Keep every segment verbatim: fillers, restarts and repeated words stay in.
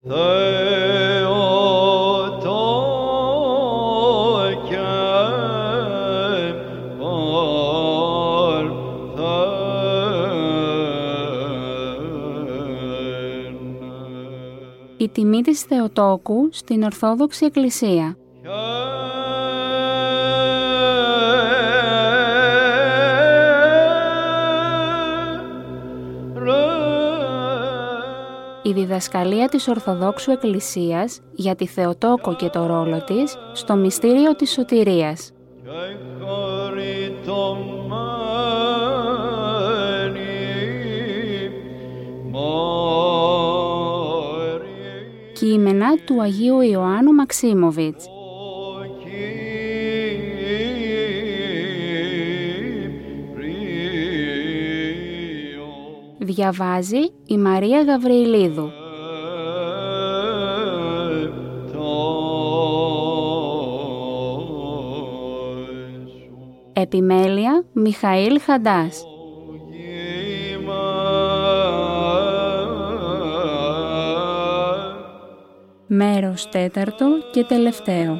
Η τιμή της Θεοτόκου στην Ορθόδοξη Εκκλησία. Η διδασκαλία της Ορθοδόξου Εκκλησίας για τη Θεοτόκο και το ρόλο της στο μυστήριο της σωτηρίας. Κείμενα του Αγίου Ιωάννου Μαξίμοβιτς. Διαβάζει η Μαρία Γαβριηλίδου. Επιμέλεια Μιχαήλ Χαντάς. Μέρος τέταρτο και τελευταίο.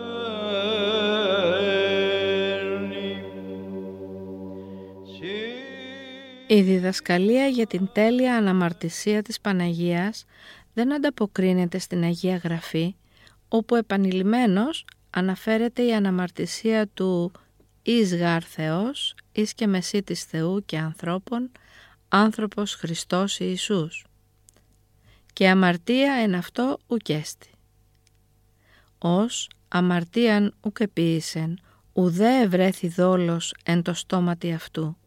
Η διδασκαλία για την τέλεια αναμαρτησία της Παναγίας δεν ανταποκρίνεται στην Αγία Γραφή, όπου επανειλημμένως αναφέρεται η αναμαρτησία του «Εις γάρ Θεός, εις και μεσίτης Θεού και ανθρώπων, άνθρωπος Χριστός Ιησούς». Και αμαρτία εν αυτό ουκέστη. Ως αμαρτίαν ουκ επίησεν, ουδέ ευρέθη δόλος εν το στόματι αυτού.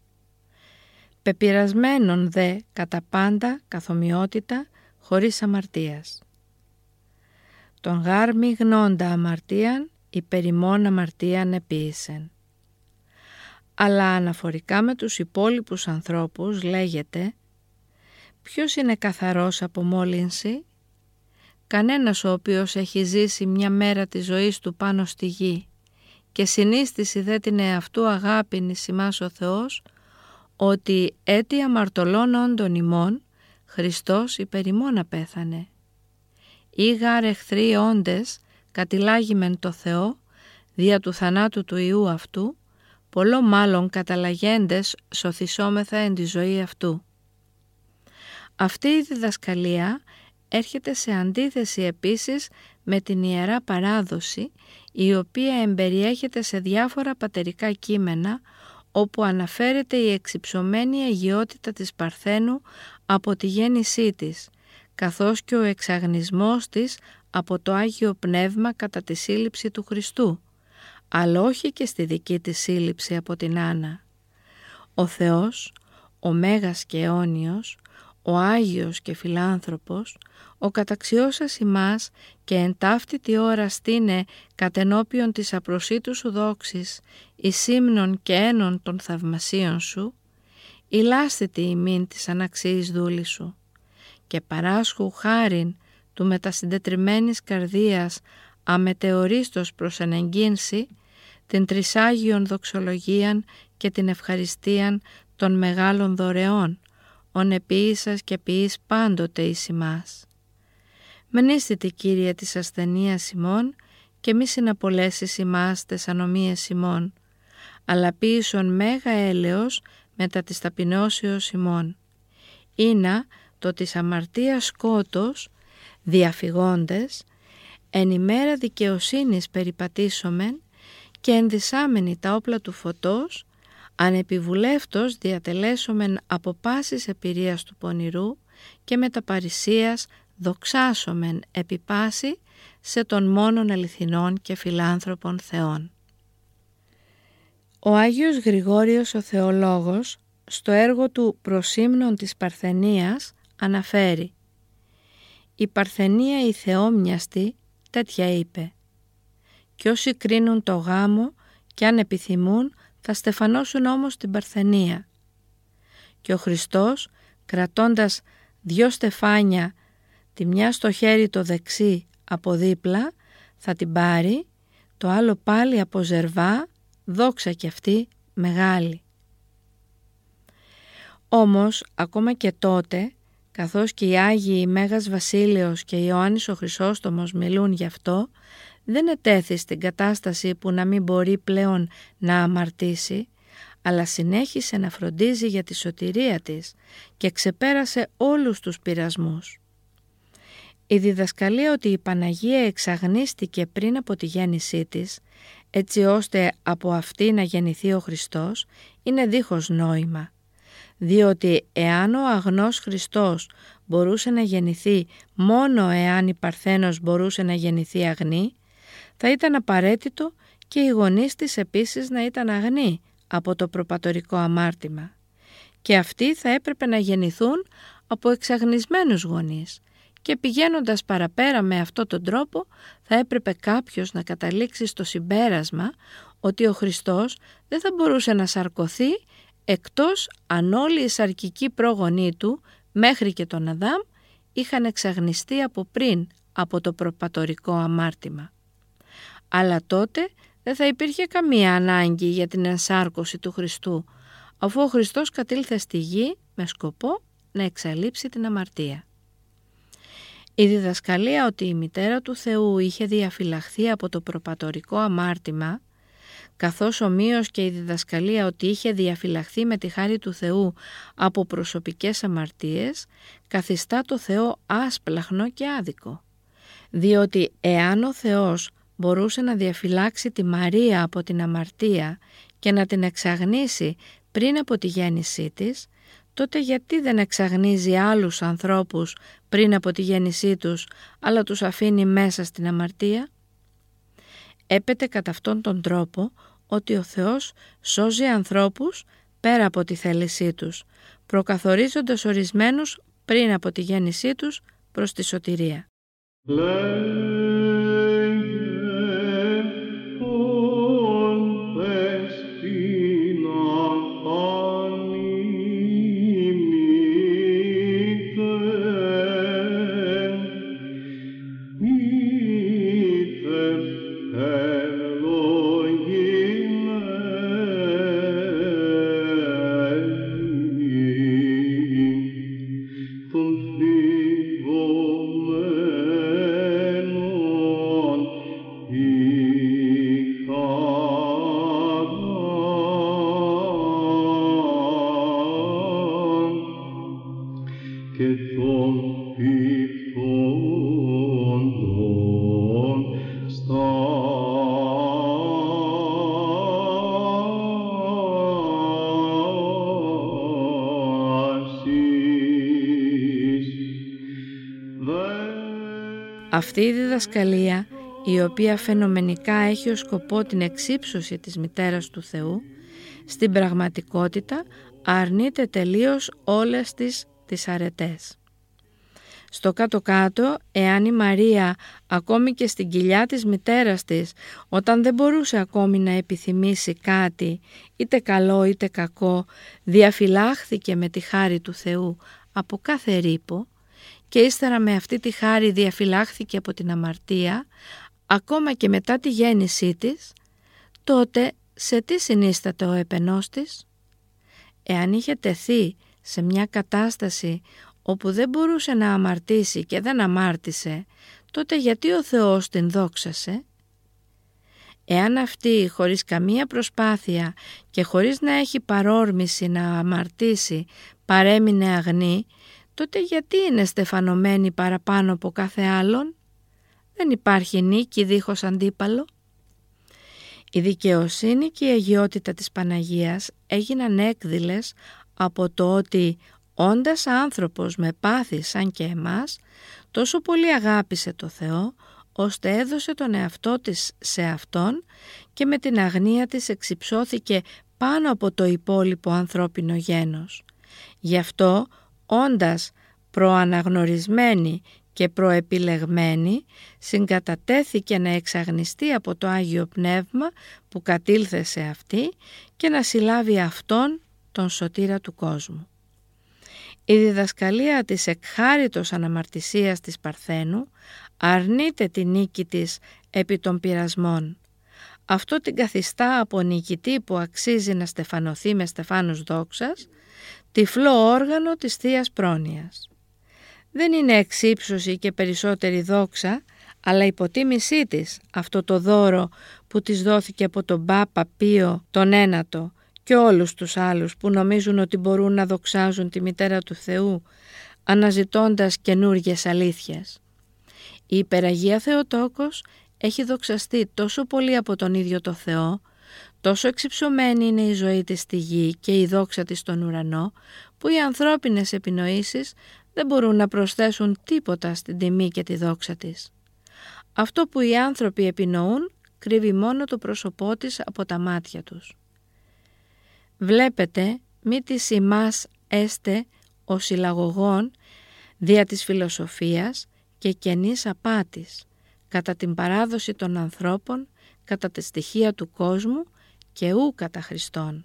Πεπειρασμένον δε κατά πάντα καθομοιότητα χωρίς αμαρτίας. Τον γάρ μη γνώντα αμαρτίαν, υπερημών αμαρτίαν επίησεν. Αλλά αναφορικά με τους υπόλοιπους ανθρώπους λέγεται: ποιος είναι καθαρός από μόλυνση? Κανένας ο οποίος έχει ζήσει μια μέρα της ζωής του πάνω στη γη και συνίστηση δε την εαυτού αγάπην εις ημάς ο Θεός, ότι έτι αμαρτωλών όντων ημών Χριστός υπερ ημών απέθανε. Ή γάρ εχθροί όντες κατηλάγημεν το Θεό δια του θανάτου του Υιού αυτού, πολλό μάλλον καταλαγέντες σωθησόμεθα εν τη ζωή αυτού. Αυτή η διδασκαλία έρχεται σε αντίθεση επίσης με την Ιερά Παράδοση, η οποία εμπεριέχεται σε διάφορα πατερικά κείμενα, όπου αναφέρεται η εξυψωμένη αγιότητα της Παρθένου από τη γέννησή της, καθώς και ο εξαγνισμός της από το Άγιο Πνεύμα κατά τη σύλληψη του Χριστού, αλλά όχι και στη δική της σύλληψη από την Άννα. Ο Θεός, ο Μέγας και αιώνιος, ο Άγιος και Φιλάνθρωπος, ο καταξιώσας ημάς και εν ταύτητη ώρα στήνε κατενώπιον της απροσίτου σου δόξης, εις ύμνων και ένων των θαυμασίων σου, ηλάσθητη ημίν της αναξίης δούλη σου, και παράσχου χάριν του μετασυντετριμένης καρδίας αμετεωρίστος προς ενεγγύνση, την τρισάγιον δοξολογίαν και την ευχαριστίαν των μεγάλων δωρεών, ον επίησας και ποιείς πάντοτε εις ημάς. Μενίστητη, Κύριε, της ασθενείας ημών και μη συναπολέσεις ημάς τες ανομίες ημών, αλλά ποίησον μέγα έλεος μετά της ταπεινώσεως ημών. Ήνα το της αμαρτίας σκότος, διαφυγόντες, εν ημέρα δικαιοσύνης περιπατήσομεν και ενδυσάμενοι τα όπλα του φωτός, ανεπιβουλεύτος διατελέσομεν από πάσης εμπειρίας του πονηρού και μεταπαρισίας δοξάσομεν επί πάση σε τον μόνον αληθινών και φιλάνθρωπων Θεών. Ο Άγιος Γρηγόριος ο Θεολόγος στο έργο του «Προς ύμνον της Παρθενίας» αναφέρει: «Η Παρθενία η θεόμοιαστη τέτοια είπε, κι όσοι κρίνουν το γάμο κι αν επιθυμούν θα στεφανώσουν όμως την Παρθενία. Και ο Χριστός, κρατώντας δυο στεφάνια, τη μια στο χέρι το δεξί από δίπλα, θα την πάρει, το άλλο πάλι από ζερβά, δόξα κι αυτή μεγάλη». Όμως, ακόμα και τότε, καθώς και οι Άγιοι Μέγας Βασίλειος και Ιωάννης ο Χρυσόστομος μιλούν γι' αυτό, δεν ετέθη στην κατάσταση που να μην μπορεί πλέον να αμαρτήσει, αλλά συνέχισε να φροντίζει για τη σωτηρία της και ξεπέρασε όλους τους πειρασμούς. Η διδασκαλία ότι η Παναγία εξαγνίστηκε πριν από τη γέννησή της, έτσι ώστε από αυτή να γεννηθεί ο Χριστός, είναι δίχως νόημα, διότι εάν ο αγνός Χριστός μπορούσε να γεννηθεί μόνο εάν η Παρθένος μπορούσε να γεννηθεί αγνή, θα ήταν απαραίτητο και οι γονείς της επίσης να ήταν αγνοί από το προπατορικό αμάρτημα, και αυτοί θα έπρεπε να γεννηθούν από εξαγνισμένους γονείς, και πηγαίνοντας παραπέρα με αυτόν τον τρόπο θα έπρεπε κάποιος να καταλήξει στο συμπέρασμα ότι ο Χριστός δεν θα μπορούσε να σαρκωθεί εκτός αν όλοι οι σαρκικοί πρόγονοί του μέχρι και τον Αδάμ είχαν εξαγνιστεί από πριν από το προπατορικό αμάρτημα. Αλλά τότε δεν θα υπήρχε καμία ανάγκη για την ενσάρκωση του Χριστού, αφού ο Χριστός κατήλθε στη γη με σκοπό να εξαλείψει την αμαρτία. Η διδασκαλία ότι η μητέρα του Θεού είχε διαφυλαχθεί από το προπατορικό αμάρτημα, καθώς ομοίως και η διδασκαλία ότι είχε διαφυλαχθεί με τη χάρη του Θεού από προσωπικές αμαρτίες, καθιστά το Θεό άσπλαχνο και άδικο. Διότι εάν ο Θεός μπορούσε να διαφυλάξει τη Μαρία από την αμαρτία και να την εξαγνίσει πριν από τη γέννησή της, τότε γιατί δεν εξαγνίζει άλλους ανθρώπους πριν από τη γέννησή τους, αλλά τους αφήνει μέσα στην αμαρτία? Έπεται κατά αυτόν τον τρόπο ότι ο Θεός σώζει ανθρώπους πέρα από τη θέλησή τους, προκαθορίζοντας ορισμένους πριν από τη γέννησή τους προς τη σωτηρία. Αυτή η διδασκαλία, η οποία φαινομενικά έχει ως σκοπό την εξύψωση της μητέρας του Θεού, στην πραγματικότητα αρνείται τελείως όλες τις, τις αρετές. Στο κάτω-κάτω, εάν η Μαρία, ακόμη και στην κοιλιά της μητέρας της, όταν δεν μπορούσε ακόμη να επιθυμήσει κάτι, είτε καλό είτε κακό, διαφυλάχθηκε με τη χάρη του Θεού από κάθε ρήπο, και ύστερα με αυτή τη χάρη διαφυλάχθηκε από την αμαρτία, ακόμα και μετά τη γέννησή της, τότε σε τι συνίσταται ο επενός της? Εάν είχε τεθεί σε μια κατάσταση όπου δεν μπορούσε να αμαρτήσει και δεν αμάρτησε, τότε γιατί ο Θεός την δόξασε? Εάν αυτή χωρίς καμία προσπάθεια και χωρίς να έχει παρόρμηση να αμαρτήσει παρέμεινε αγνή, τότε γιατί είναι στεφανωμένη παραπάνω από κάθε άλλον? Δεν υπάρχει νίκη δίχως αντίπαλο. Η δικαιοσύνη και η αγιότητα της Παναγίας έγιναν έκδηλες από το ότι, όντας άνθρωπος με πάθη σαν και εμάς, τόσο πολύ αγάπησε το Θεό, ώστε έδωσε τον εαυτό της σε Αυτόν και με την αγνία της εξυψώθηκε πάνω από το υπόλοιπο ανθρώπινο γένος. Γι' αυτό, όντας προαναγνωρισμένη και προεπιλεγμένη, συγκατατέθηκε να εξαγνιστεί από το Άγιο Πνεύμα που κατήλθε σε αυτή και να συλλάβει Αυτόν τον σωτήρα του κόσμου. Η διδασκαλία της εκχάριτος αναμαρτησίας της Παρθένου αρνείται τη νίκη της επί των πειρασμών. Αυτό την καθιστά από νικητή που αξίζει να στεφανωθεί με στεφάνους δόξας, τυφλό όργανο της Θείας Πρόνοιας. Δεν είναι εξύψωση και περισσότερη δόξα, αλλά υποτίμησή της αυτό το δώρο που της δόθηκε από τον Πάπα Πίο τον Ένατο και όλους τους άλλους που νομίζουν ότι μπορούν να δοξάζουν τη Μητέρα του Θεού αναζητώντας καινούργιες αλήθειες. Η Υπεραγία Θεοτόκος έχει δοξαστεί τόσο πολύ από τον ίδιο το Θεό, τόσο εξυψωμένη είναι η ζωή της στη γη και η δόξα της στον ουρανό, που οι ανθρώπινες επινοήσεις δεν μπορούν να προσθέσουν τίποτα στην τιμή και τη δόξα της. Αυτό που οι άνθρωποι επινοούν κρύβει μόνο το πρόσωπό της από τα μάτια τους. Βλέπετε μη της ημάς έστε ο συλλαγωγών δια της φιλοσοφίας και κενής απάτης, κατά την παράδοση των ανθρώπων, κατά τη στοιχεία του κόσμου και ου κατά Χριστόν.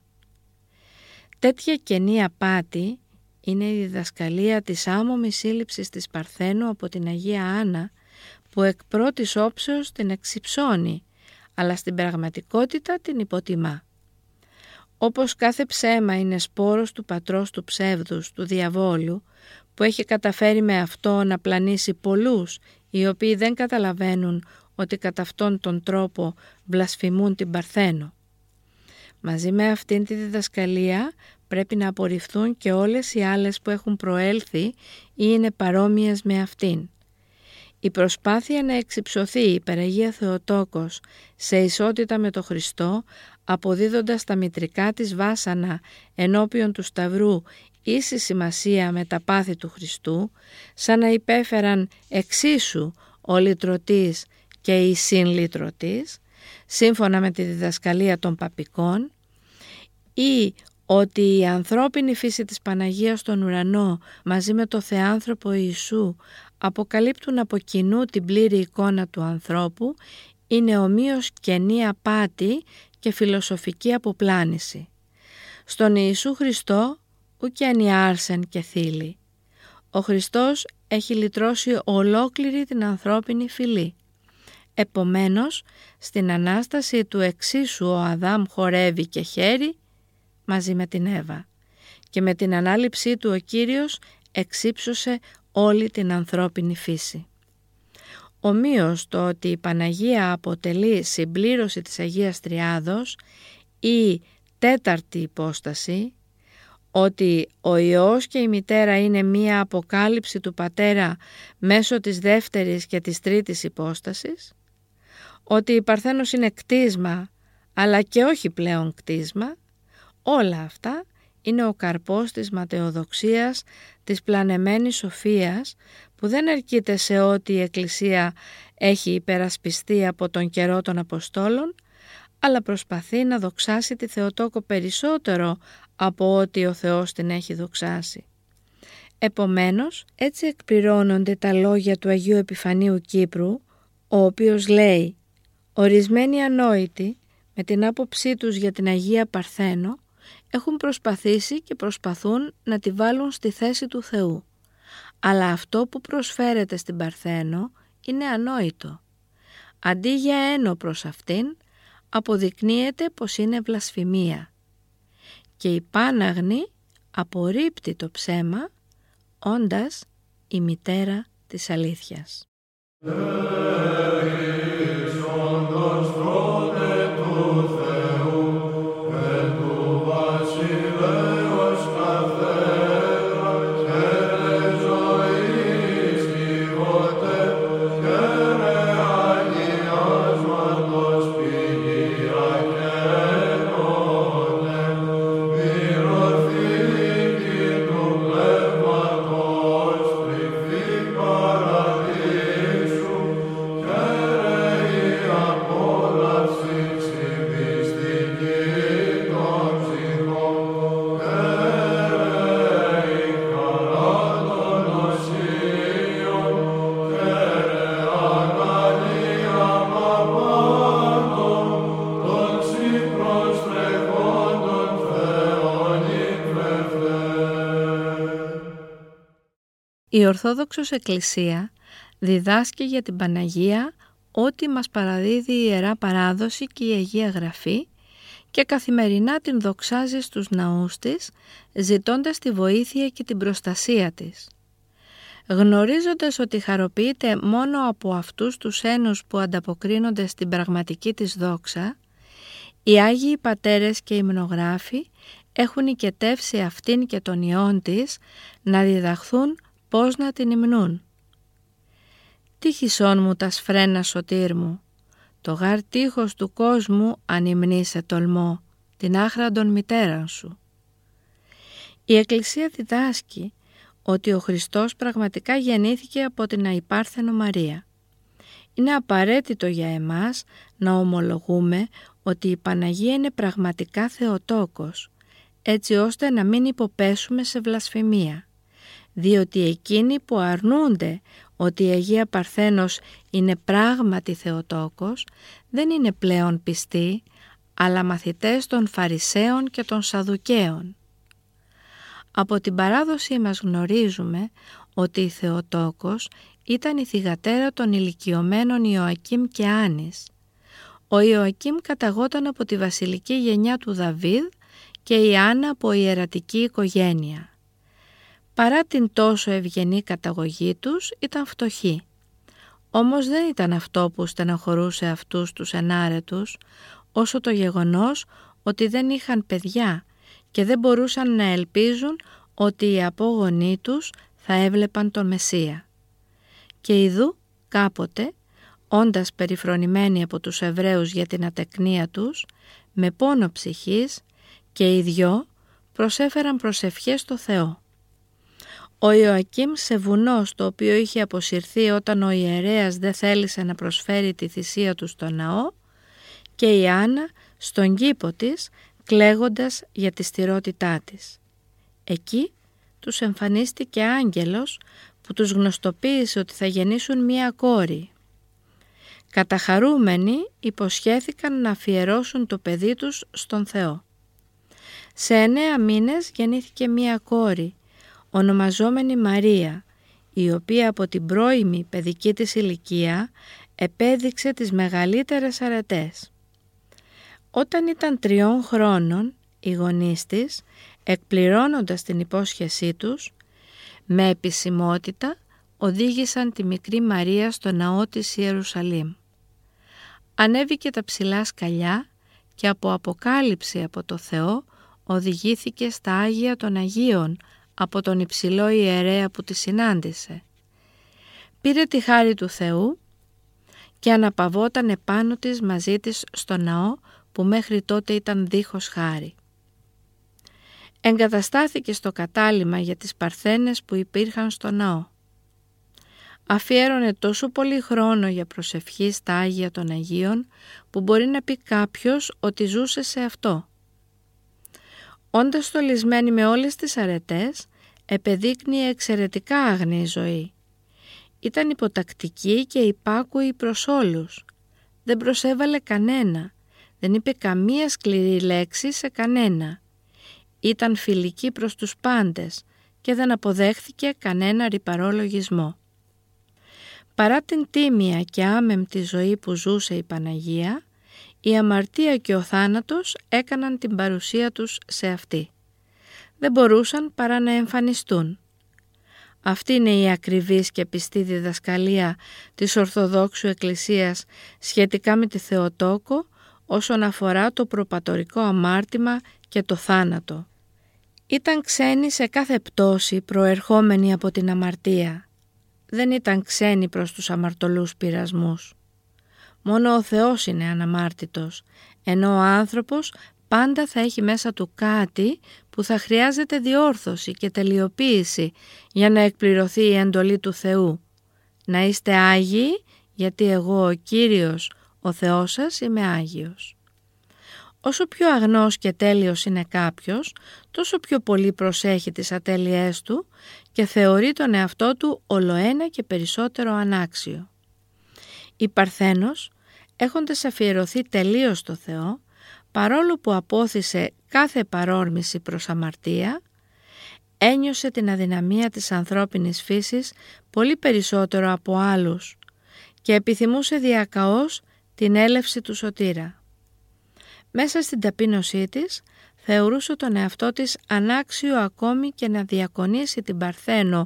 Τέτοια κενή απάτη είναι η διδασκαλία της άμωμης σύλληψης της Παρθένου από την Αγία Άννα, που εκ πρώτης όψεως την εξυψώνει, αλλά στην πραγματικότητα την υποτιμά. Όπως κάθε ψέμα είναι σπόρος του πατρός του ψεύδους, του διαβόλου, που έχει καταφέρει με αυτό να πλανήσει πολλούς, οι οποίοι δεν καταλαβαίνουν ότι κατά αυτόν τον τρόπο βλασφημούν την Παρθένο. Μαζί με αυτήν τη διδασκαλία πρέπει να απορριφθούν και όλες οι άλλες που έχουν προέλθει ή είναι παρόμοιες με αυτήν. Η προσπάθεια να εξυψωθεί η Υπεραγία Θεοτόκος σε ισότητα με το Χριστό, αποδίδοντας τα μητρικά της βάσανα ενώπιον του Σταυρού ίση σημασία με τα πάθη του Χριστού, σαν να υπέφεραν εξίσου ο λυτρωτής και η συνλυτρωτής, σύμφωνα με τη διδασκαλία των παπικών, ή ότι η ανθρώπινη φύση της Παναγίας στον ουρανό μαζί με το Θεάνθρωπο Ιησού αποκαλύπτουν από κοινού την πλήρη εικόνα του ανθρώπου, είναι ομοίως κενή απάτη και φιλοσοφική αποπλάνηση. Στον Ιησού Χριστό ουκένει άρσεν και θήλη. Ο Χριστός έχει λυτρώσει ολόκληρη την ανθρώπινη φυλή. Επομένως, στην Ανάσταση του εξίσου ο Αδάμ χορεύει και χαίρει μαζί με την Εύα και με την ανάληψή του ο Κύριος εξύψωσε όλη την ανθρώπινη φύση. Ομοίως το ότι η Παναγία αποτελεί συμπλήρωση της Αγίας Τριάδος ή τέταρτη υπόσταση, ότι ο Υιός και η Μητέρα είναι μία αποκάλυψη του Πατέρα μέσω της δεύτερης και της τρίτης υπόστασης, ότι η Παρθένος είναι κτίσμα αλλά και όχι πλέον κτίσμα, όλα αυτά είναι ο καρπός της ματαιοδοξίας, της πλανεμένης σοφίας που δεν αρκείται σε ό,τι η Εκκλησία έχει υπερασπιστεί από τον καιρό των Αποστόλων, αλλά προσπαθεί να δοξάσει τη Θεοτόκο περισσότερο από ό,τι ο Θεός την έχει δοξάσει. Επομένως, έτσι εκπληρώνονται τα λόγια του Αγίου Επιφανίου Κύπρου, ο οποίος λέει «Ορισμένοι ανόητοι, με την άποψή τους για την Αγία Παρθένο, έχουν προσπαθήσει και προσπαθούν να τη βάλουν στη θέση του Θεού. Αλλά αυτό που προσφέρεται στην Παρθένο είναι ανόητο. Αντί για ένο προς αυτήν, αποδεικνύεται πως είναι βλασφημία. Και η Πάναγνη απορρίπτει το ψέμα, όντας η μητέρα της αλήθειας». Η Ορθόδοξος Εκκλησία διδάσκει για την Παναγία ό,τι μας παραδίδει η Ιερά Παράδοση και η Αγία Γραφή και καθημερινά την δοξάζει στους ναούς της, ζητώντας τη βοήθεια και την προστασία της. γνωρίζοντας ότι χαροποιείται μόνο από αυτούς τους ένους που ανταποκρίνονται στην πραγματική της δόξα, οι Άγιοι Πατέρες και οι υμνογράφοι έχουν οικετεύσει αυτήν και των ιών της να διδαχθούν πώς να την υμνούν. «Τι χυσόν μου τα σφρένα σωτήρ μου, το γάρ τείχος του κόσμου αν υμνεί σε τολμώ, την άχραντον μητέραν σου». Η Εκκλησία διδάσκει ότι ο Χριστός πραγματικά γεννήθηκε από την αϊπάρθενο Μαρία. Είναι απαραίτητο για εμάς να ομολογούμε ότι η Παναγία είναι πραγματικά Θεοτόκος, έτσι ώστε να μην υποπέσουμε σε βλασφημία, διότι εκείνοι που αρνούνται ότι η Αγία Παρθένος είναι πράγματι Θεοτόκος δεν είναι πλέον πιστοί, αλλά μαθητές των Φαρισαίων και των Σαδουκαίων. Από την παράδοσή μας γνωρίζουμε ότι η Θεοτόκος ήταν η θυγατέρα των ηλικιωμένων Ιωακήμ και Άννης. Ο Ιωακήμ καταγόταν από τη βασιλική γενιά του Δαβίδ και η Άννα από ιερατική οικογένεια. Παρά την τόσο ευγενή καταγωγή τους, ήταν φτωχοί. Όμως δεν ήταν αυτό που στεναχωρούσε αυτούς τους ενάρετους, όσο το γεγονός ότι δεν είχαν παιδιά και δεν μπορούσαν να ελπίζουν ότι οι απόγονοί τους θα έβλεπαν τον Μεσσία. Και ιδού κάποτε, όντας περιφρονημένοι από τους Εβραίους για την ατεκνία τους, με πόνο ψυχής και οι δυο προσέφεραν προσευχές στο Θεό. Ο Ιωακήμ σε βουνό στο οποίο είχε αποσυρθεί όταν ο ιερέας δεν θέλησε να προσφέρει τη θυσία του στο ναό, και η Άννα στον κήπο της κλαίγοντας για τη στηρότητά της. Εκεί τους εμφανίστηκε άγγελος που τους γνωστοποίησε ότι θα γεννήσουν μία κόρη. Καταχαρούμενοι υποσχέθηκαν να αφιερώσουν το παιδί τους στον Θεό. Σε εννέα μήνες γεννήθηκε μία κόρη, ονομαζόμενη Μαρία, η οποία από την πρώιμη παιδική της ηλικία επέδειξε τις μεγαλύτερες αρετές. Όταν ήταν τριών χρόνων, οι γονείς της, εκπληρώνοντας την υπόσχεσή τους, με επισημότητα οδήγησαν τη μικρή Μαρία στο ναό της Ιερουσαλήμ. Ανέβηκε τα ψηλά σκαλιά και από αποκάλυψη από το Θεό οδηγήθηκε στα Άγια των Αγίων από τον υψηλό ιερέα που τη συνάντησε. Πήρε τη χάρη του Θεού και αναπαυόταν επάνω της μαζί της στο ναό που μέχρι τότε ήταν δίχως χάρη. Εγκαταστάθηκε στο κατάλημα για τις παρθένες που υπήρχαν στο ναό. Αφιέρωνε τόσο πολύ χρόνο για προσευχή στα Άγια των Αγίων που μπορεί να πει κάποιος ότι ζούσε σε αυτό. Όντας στολισμένη με όλες τις αρετές, επεδείκνυε εξαιρετικά αγνή ζωή. Ήταν υποτακτική και υπάκουη προς όλους. Δεν προσέβαλε κανένα, δεν είπε καμία σκληρή λέξη σε κανένα. Ήταν φιλική προς τους πάντες και δεν αποδέχθηκε κανένα ρυπαρό λογισμό. Παρά την τίμια και άμεμπτη ζωή που ζούσε η Παναγία, η αμαρτία και ο θάνατος έκαναν την παρουσία τους σε αυτή. Δεν μπορούσαν παρά να εμφανιστούν. Αυτή είναι η ακριβής και πιστή διδασκαλία της Ορθοδόξου Εκκλησίας σχετικά με τη Θεοτόκο όσον αφορά το προπατορικό αμάρτημα και το θάνατο. Ήταν ξένη σε κάθε πτώση προερχόμενη από την αμαρτία. Δεν ήταν ξένη προς τους αμαρτωλούς πειρασμούς. Μόνο ο Θεός είναι αναμάρτητος, ενώ ο άνθρωπος πάντα θα έχει μέσα του κάτι που θα χρειάζεται διόρθωση και τελειοποίηση για να εκπληρωθεί η εντολή του Θεού. Να είστε Άγιοι, γιατί εγώ ο Κύριος, ο Θεός σας, είμαι Άγιος. Όσο πιο αγνός και τέλειος είναι κάποιος, τόσο πιο πολύ προσέχει τις ατέλειές του και θεωρεί τον εαυτό του ολοένα και περισσότερο ανάξιο. Η Παρθένος, έχοντας αφιερωθεί τελείως στο Θεό, παρόλο που απόθυσε κάθε παρόρμηση προς αμαρτία, ένιωσε την αδυναμία της ανθρώπινης φύσης πολύ περισσότερο από άλλους και επιθυμούσε διακαώς την έλευση του σωτήρα. Μέσα στην ταπείνωσή της θεωρούσε τον εαυτό της ανάξιο ακόμη και να διακονήσει την Παρθένο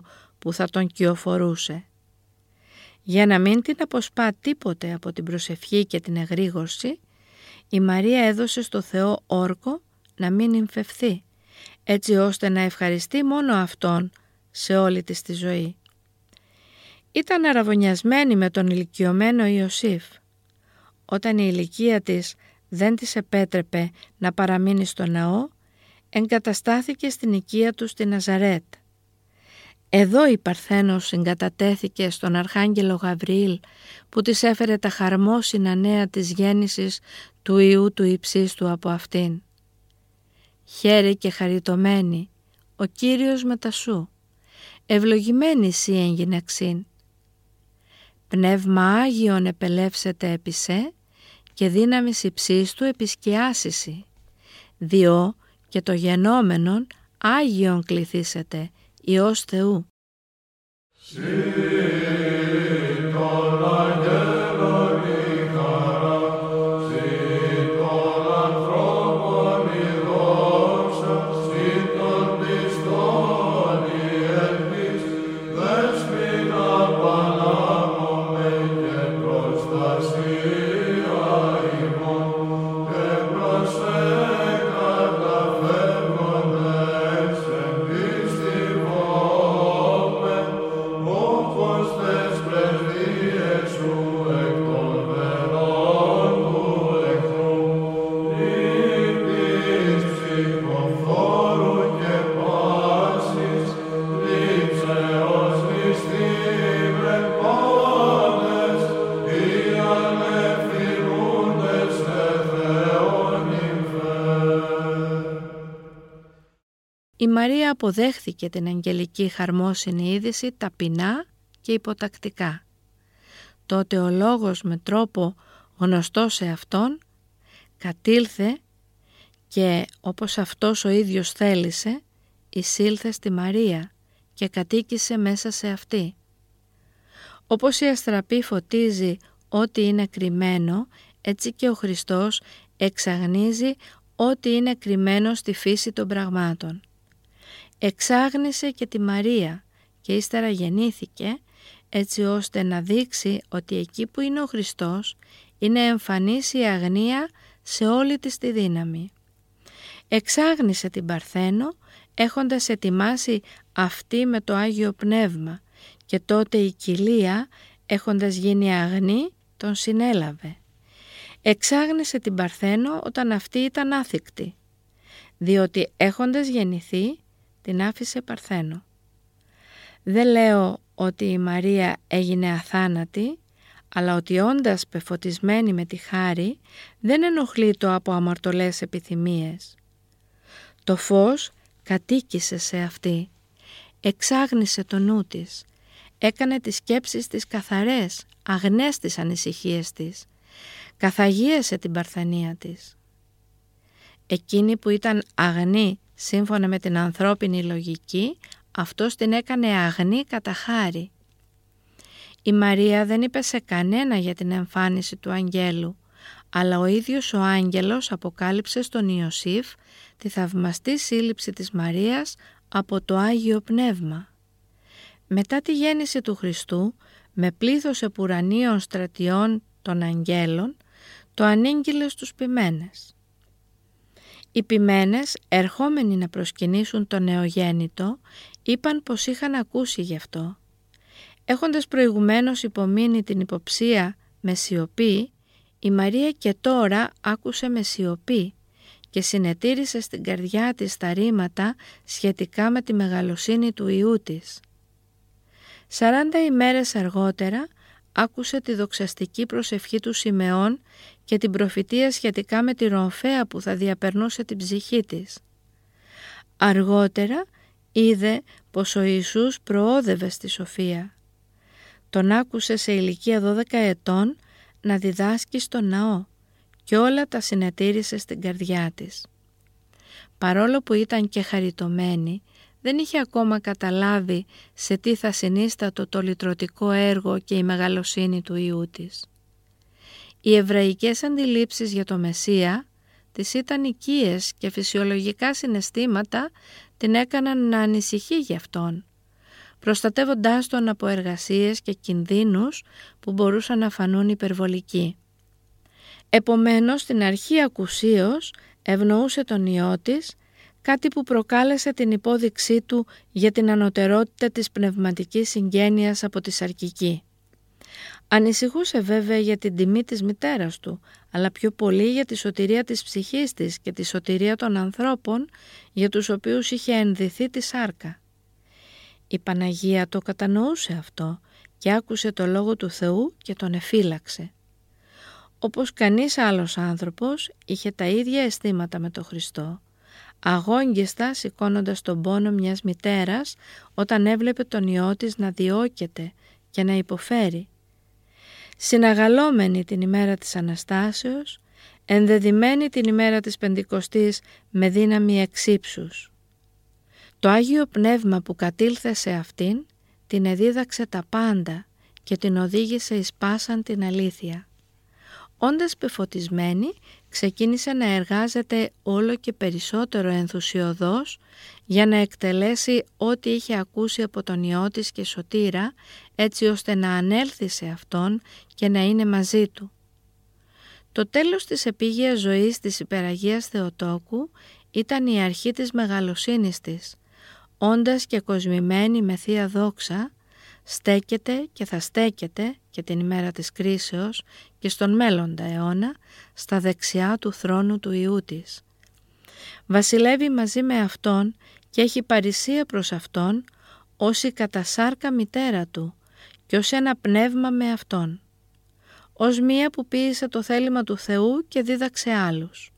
που θα τον κυοφορούσε. Για να μην την αποσπά τίποτε από την προσευχή και την εγρήγορση, η Μαρία έδωσε στο Θεό όρκο να μην νυμφευθεί, έτσι ώστε να ευχαριστεί μόνο Αυτόν σε όλη της τη ζωή. Ήταν αραβωνιασμένη με τον ηλικιωμένο Ιωσήφ. Όταν η ηλικία της δεν της επέτρεπε να παραμείνει στο ναό, εγκαταστάθηκε στην οικία του στη Ναζαρέτ. Εδώ η Παρθένος συγκατατέθηκε στον Αρχάγγελο Γαβριήλ που της έφερε τα χαρμόσυνα νέα της γέννησης του Υιού του Υψίστου από αυτήν. «Χαίρε και χαριτωμένη, ο Κύριος μετά σου, ευλογημένη σύ εν γυναιξήν. Πνεύμα Άγιον επελεύσεται επί σε και δύναμις υψίστου επισκιάσισι, διό και το γενόμενον Άγιον κληθήσετε, Υιός Θεού». Η Μαρία αποδέχθηκε την αγγελική χαρμόσυνη είδηση ταπεινά και υποτακτικά. Τότε ο Λόγος με τρόπο γνωστό σε Αυτόν κατήλθε και όπως Αυτός ο ίδιος θέλησε εισήλθε στη Μαρία και κατοίκησε μέσα σε αυτή. Όπως η αστραπή φωτίζει ό,τι είναι κρυμμένο, έτσι και ο Χριστός εξαγνίζει ό,τι είναι κρυμμένο στη φύση των πραγμάτων. Εξάγνησε και τη Μαρία και ύστερα γεννήθηκε έτσι ώστε να δείξει ότι εκεί που είναι ο Χριστός είναι εμφανής η αγνία σε όλη της τη δύναμη. Εξάγνησε την Παρθένο έχοντας ετοιμάσει αυτή με το Άγιο Πνεύμα και τότε η κοιλία έχοντας γίνει αγνή τον συνέλαβε. Εξάγνησε την Παρθένο όταν αυτή ήταν άθικτη, διότι έχοντας γεννηθεί την άφησε Παρθένο. Δεν λέω ότι η Μαρία έγινε αθάνατη, αλλά ότι όντας πεφωτισμένη με τη χάρη δεν ενοχλεί το από αμαρτωλές επιθυμίες. Το φως κατοίκησε σε αυτή, εξάγνησε το νου της, έκανε τις σκέψεις της καθαρές, αγνές τις ανησυχίες της, καθαγίασε την παρθενία της. Εκείνη που ήταν αγνή σύμφωνα με την ανθρώπινη λογική, αυτός την έκανε αγνή κατά χάρη. Η Μαρία δεν είπε σε κανένα για την εμφάνιση του αγγέλου, αλλά ο ίδιος ο άγγελος αποκάλυψε στον Ιωσήφ τη θαυμαστή σύλληψη της Μαρίας από το Άγιο Πνεύμα. Μετά τη γέννηση του Χριστού, με πλήθος επουρανίων στρατιών των αγγέλων, το ανήγγειλε στους ποιμένες. Οι ποιμένες, ερχόμενοι να προσκυνήσουν το νεογέννητο, είπαν πως είχαν ακούσει γι' αυτό. Έχοντας προηγουμένως υπομείνει την υποψία με σιωπή, η Μαρία και τώρα άκουσε με σιωπή και συνετήρησε στην καρδιά της τα ρήματα σχετικά με τη μεγαλοσύνη του Υιού της. Σαράντα ημέρες αργότερα άκουσε τη δοξαστική προσευχή του Σιμεών και την προφητεία σχετικά με τη ρομφαία που θα διαπερνούσε την ψυχή της. Αργότερα είδε πως ο Ιησούς προόδευε στη σοφία. Τον άκουσε σε ηλικία δώδεκα ετών να διδάσκει στο ναό και όλα τα συνετήρησε στην καρδιά της. Παρόλο που ήταν και χαριτωμένη, δεν είχε ακόμα καταλάβει σε τι θα συνίστατο το λυτρωτικό έργο και η μεγαλοσύνη του Υιού της. Οι εβραϊκές αντιλήψεις για το Μεσσία της ήταν οικίες και φυσιολογικά συναισθήματα την έκαναν να ανησυχεί γι' αυτόν. προστατεύοντάς τον από εργασίες και κινδύνους που μπορούσαν να φανούν υπερβολικοί. Επομένως, στην αρχή ακουσίως ευνοούσε τον ιό της, κάτι που προκάλεσε την υπόδειξή του για την ανωτερότητα της πνευματικής συγγένειας από τη σαρκική. Ανησυχούσε βέβαια για την τιμή της μητέρας του, αλλά πιο πολύ για τη σωτηρία της ψυχής της και τη σωτηρία των ανθρώπων για τους οποίους είχε ενδυθεί τη σάρκα. Η Παναγία το κατανοούσε αυτό και άκουσε το λόγο του Θεού και τον εφύλαξε. Όπως κανείς άλλος άνθρωπος είχε τα ίδια αισθήματα με τον Χριστό, αγόγγιστα σηκώνοντας τον πόνο μιας μητέρας όταν έβλεπε τον ιό της να διώκεται και να υποφέρει. Συναγαλώμενη την ημέρα της Αναστάσεως, ενδεδειμένη την ημέρα της Πεντηκοστής με δύναμη εξύψους. Το Άγιο Πνεύμα που κατήλθε σε αυτήν την εδίδαξε τα πάντα και την οδήγησε εις πάσαν την αλήθεια. Όντας πεφωτισμένη, ξεκίνησε να εργάζεται όλο και περισσότερο ενθουσιωδώς για να εκτελέσει ό,τι είχε ακούσει από τον ιό της και σωτήρα, έτσι ώστε να ανέλθει σε αυτόν και να είναι μαζί του. Το τέλος της επίγειας ζωής της Υπεραγίας Θεοτόκου ήταν η αρχή της μεγαλοσύνης της. Όντας και κοσμημένη με Θεία Δόξα, στέκεται και θα στέκεται και την ημέρα της κρίσεως και στον μέλλοντα αιώνα στα δεξιά του θρόνου του Υιού της. Βασιλεύει μαζί με Αυτόν και έχει παρησία προς Αυτόν ως η κατασάρκα μητέρα του και ως ένα πνεύμα με Αυτόν. Ως μία που ποίησε το θέλημα του Θεού και δίδαξε άλλους.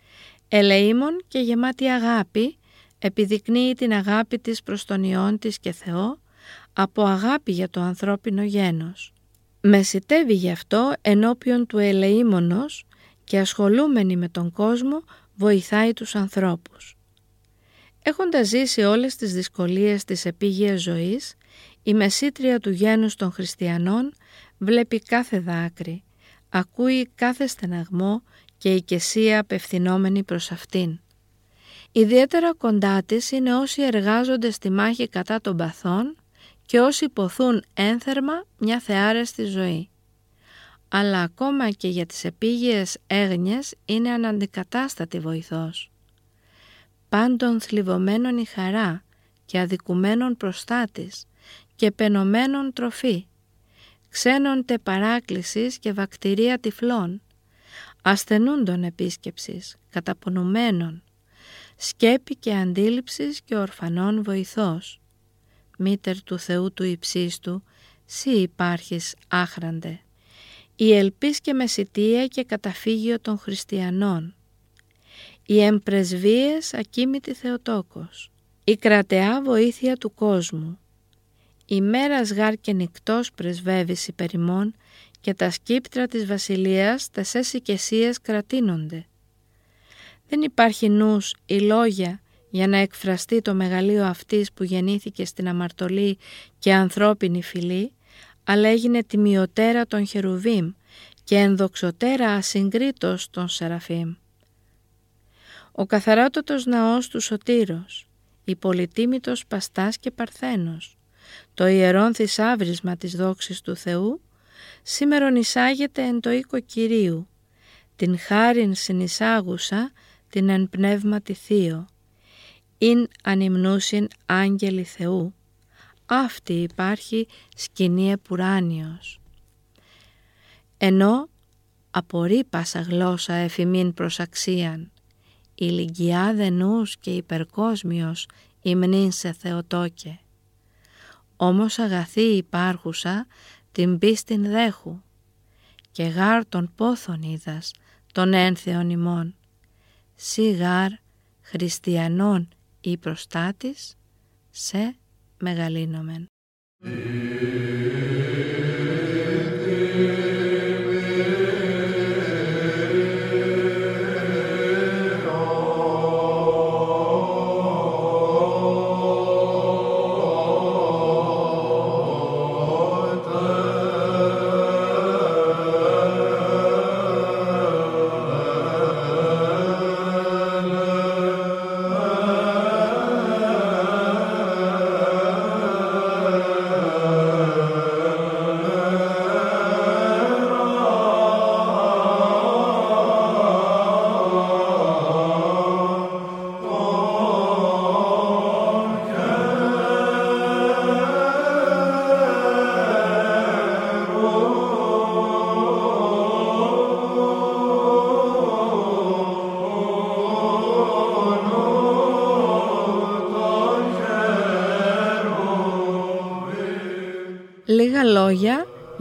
Ελεήμων και γεμάτη αγάπη, επιδεικνύει την αγάπη της προς τον Υιόν της και Θεό από αγάπη για το ανθρώπινο γένος. Μεσιτεύει γι' αυτό ενώπιον του ελεήμονος και ασχολούμενη με τον κόσμο βοηθάει τους ανθρώπους. Έχοντας ζήσει όλες τις δυσκολίες της επίγειας ζωής, η μεσήτρια του γένους των χριστιανών βλέπει κάθε δάκρυ, ακούει κάθε στεναγμό και οικεσία απευθυνόμενη προς αυτήν. Ιδιαίτερα κοντά της είναι όσοι εργάζονται στη μάχη κατά των παθών και όσοι ποθούν ένθερμα μια θεάρεστη ζωή. Αλλά ακόμα και για τις επίγειες έγνοιες είναι αναντικατάστατη βοηθός. Πάντων θλιβωμένων η χαρά και αδικουμένων προστάτης και πενωμένων τροφή, ξένων τε παράκλησης και βακτηρία τυφλών, ασθενούντων επίσκεψης, καταπονουμένων, σκέπη και αντίληψης και ορφανών βοηθός. Μήτερ του Θεού του υψίστου, σύ υπάρχεις άχραντε. Η ελπίς και μεσιτεία και καταφύγιο των χριστιανών. Οι εμπρεσβείες ακίμητη Θεοτόκος. Η κρατεά βοήθεια του κόσμου. Η μέρας γάρ και νυκτός πρεσβεύεις υπερ ημών και τα σκύπτρα της βασιλείας τεσές οικεσίες κρατείνονται. Δεν υπάρχει νους ή λόγια για να εκφραστεί το μεγαλείο αυτής που γεννήθηκε στην αμαρτωλή και ανθρώπινη φυλή, αλλά έγινε τιμιωτέρα των Χερουβίμ και ενδοξωτέρα ασυγκρίτως των Σεραφείμ. Ο καθαρότατος ναός του Σωτήρος, η πολυτίμητος Παστάς και Παρθένος, το ιερόν θησάβρισμα της δόξης του Θεού, σήμερον εισάγεται εν το οίκο Κυρίου, την χάριν συνεισάγουσα την εν πνεύματι Θείο, ειν ανυμνούσιν άγγελοι Θεού, αυτή υπάρχει σκηνή επουράνιος. Ενώ απορεί πάσα γλώσσα εφημίν προς αξίαν, ηλικιάδε νους και υπερκόσμιος υμνήν σε Θεοτόκε. Όμως αγαθή υπάρχουσα την πίστην δέχου, και γάρ των πόθων είδας των ένθεων ημών, σι γάρ χριστιανών ή προστάτης, σε μεγαλύνομεν.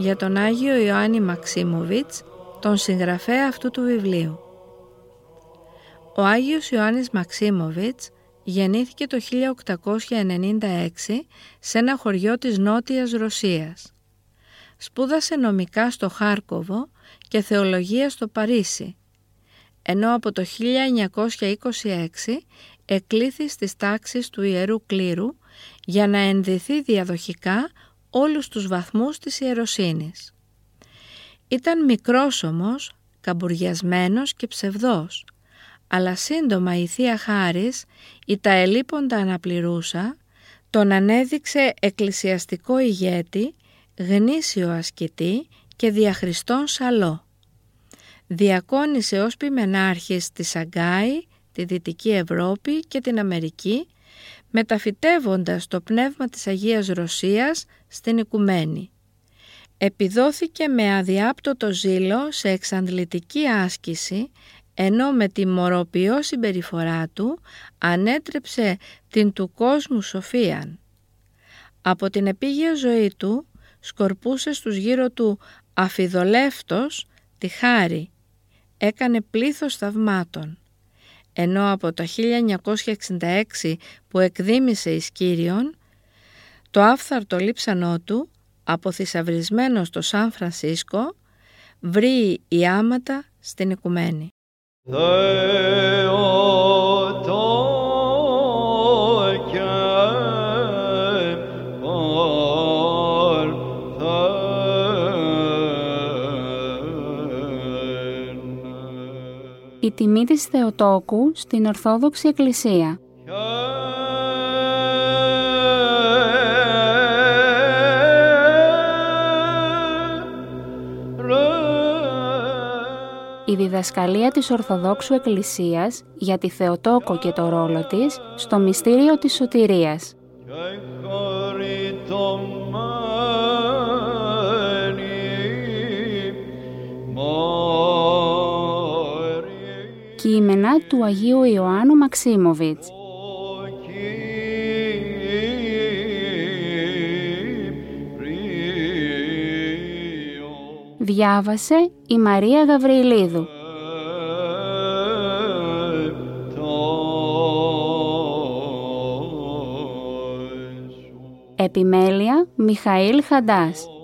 για τον Άγιο Ιωάννη Μαξίμοβιτς, τον συγγραφέα αυτού του βιβλίου. Ο Άγιος Ιωάννης Μαξίμοβιτς γεννήθηκε το χίλια οκτακόσια ενενήντα έξι σε ένα χωριό της Νότιας Ρωσίας. Σπούδασε νομικά στο Χάρκοβο και θεολογία στο Παρίσι, ενώ από το χίλια εννιακόσια είκοσι έξι εκλήθη στις τάξεις του Ιερού Κλήρου για να ενδυθεί διαδοχικά όλους τους βαθμούς της ιεροσύνης. Ήταν μικρός όμως, καμπουριασμένος και ψευδός, αλλά σύντομα η Θεία Χάρις, η τα ελείποντα αναπληρούσα, τον ανέδειξε εκκλησιαστικό ηγέτη, γνήσιο ασκητή και διαχριστόν σαλό. Διακόνησε ως ποιμενάρχης τη Σαγκάη, τη Δυτική Ευρώπη και την Αμερική, μεταφυτεύοντας το πνεύμα της Αγίας Ρωσίας στην οικουμένη. Επιδόθηκε με αδιάπτωτο ζήλο σε εξαντλητική άσκηση, ενώ με τη μωροποιό συμπεριφορά του ανέτρεψε την του κόσμου σοφίαν. Από την επίγεια ζωή του σκορπούσε στους γύρω του αφιδολεύτος τη χάρη, έκανε πλήθος θαυμάτων, ενώ από το χίλια εννιακόσια εξήντα έξι που εκδήμησε εις Κύριον, το άφθαρτο λείψανό του, αποθυσαυρισμένο στο Σαν Φρανσίσκο, βρει η άματα στην οικουμένη. Η τιμή της Θεοτόκου στην Ορθόδοξη Εκκλησία. Η διδασκαλία της Ορθοδόξου Εκκλησίας για τη Θεοτόκο και το ρόλο της στο μυστήριο της σωτηρίας. Κείμενα του Αγίου Ιωάννου Μαξίμοβιτς. Διάβασε η Μαρία Γαβριηλίδου. Επιμέλεια Μιχαήλ Χαντάς.